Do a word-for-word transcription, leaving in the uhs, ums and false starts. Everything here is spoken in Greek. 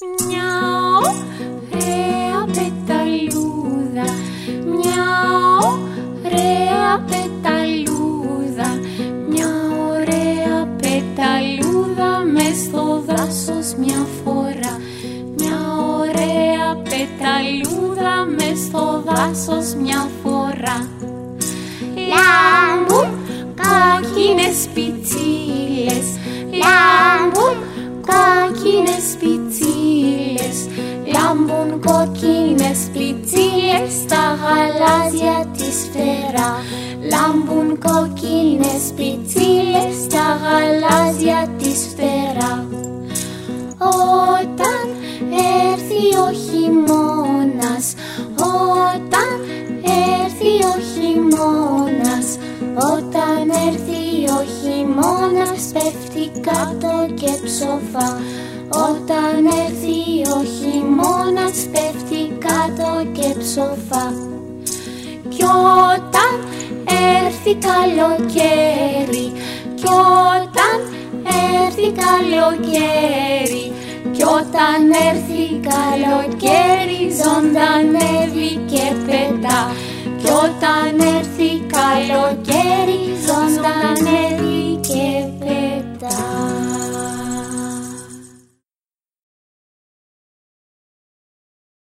Μια ωραία πεταλούδα, μια ωραία πεταλούδα, μια ωραία πεταλούδα μες στο δάσος μια φορά. Μια ωραία πεταλούδα μες στο δάσος μια φορά. Λάμπουν κόκκινες πιτσίλες, λάμπουν κόκκινες πιτσίλες, λάμπουν κόκκινες πιτσίλες στα γαλάζια της φτερά. Λάμπουν κόκκινες πιτσίλες στα γαλάζια της φτερά. Όταν έρθει ο χειμώνας, όταν έρθει ο χειμώνας, όταν έρθει ο χειμώνας πέφτει κάτω και ψοφά. Όταν έρθει ο χειμώνας πέφτει κάτω και ψοφά. Κι όταν έρθει καλοκαίρι, κι όταν έρθει καλοκαίρι, κι όταν έρθει καλοκαίρι ζωντανεύει και πετά. Κι όταν έρθει καλοκαίρι